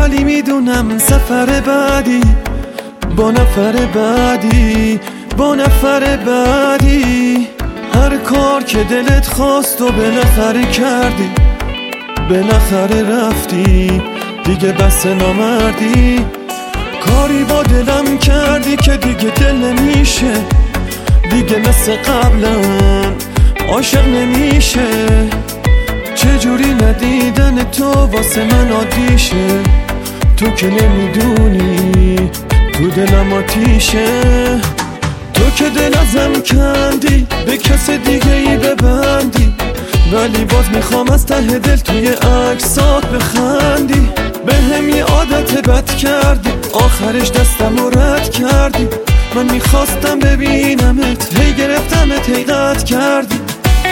ولی میدونم سفر بعدی با نفر بعدی، با نفر بعدی. هر کار که دلت خواست و بالاخره کردی، بالاخره رفتی دیگه بس نامردی. کاری با دلم کردی که دیگه دل نمیشه، دیگه مثل قبلا عاشق نمیشه. چجوری ندیدن تو واسه من عادیشه، تو که نمیدونی تو دلم آتیشه. تو که دل ازم کندی به کس دیگه ای ببندی، ولی باز میخوام از ته دل توی عکسات بخندی. به هم یه عادت بد کردی، آخرش دستم رو رد کردی. من میخواستم ببینمت، هی گرفتمت هی قطع کردی.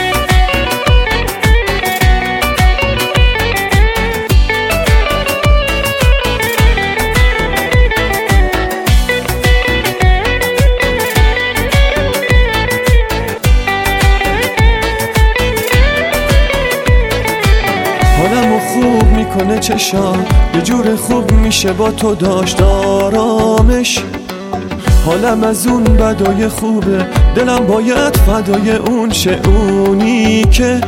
حالمو خوب میکنه چشام، یه جور خوب میشه با تو داشت آرامش. حالم از اون بدای خوبه، دلم باید فدای اون شه، اونی که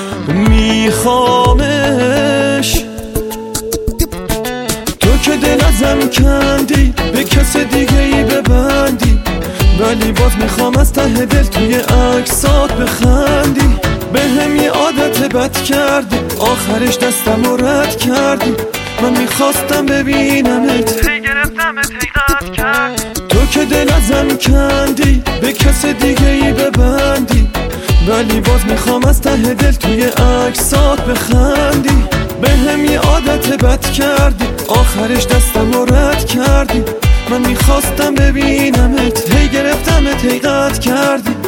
میخوامش. تو که دل ازم کندی به کس دیگه ای ببندی، ولی باز میخوام از ته دل توی عکسات بخندی. به هم یه عادت بد کردی، آخرش دستم رو رد کردی. من میخواستم ببینمت، هی گرفتمت هی قطع کردی. تو که دل ازم کندی به کس دیگه ای ببندی، ولی باز میخوام از ته دل توی عکسات بخندی. به هم یه عادت بد کردی، آخرش دستم رو رد کردی. من میخواستم ببینمت، هی گرفتمت هی قطع کردی.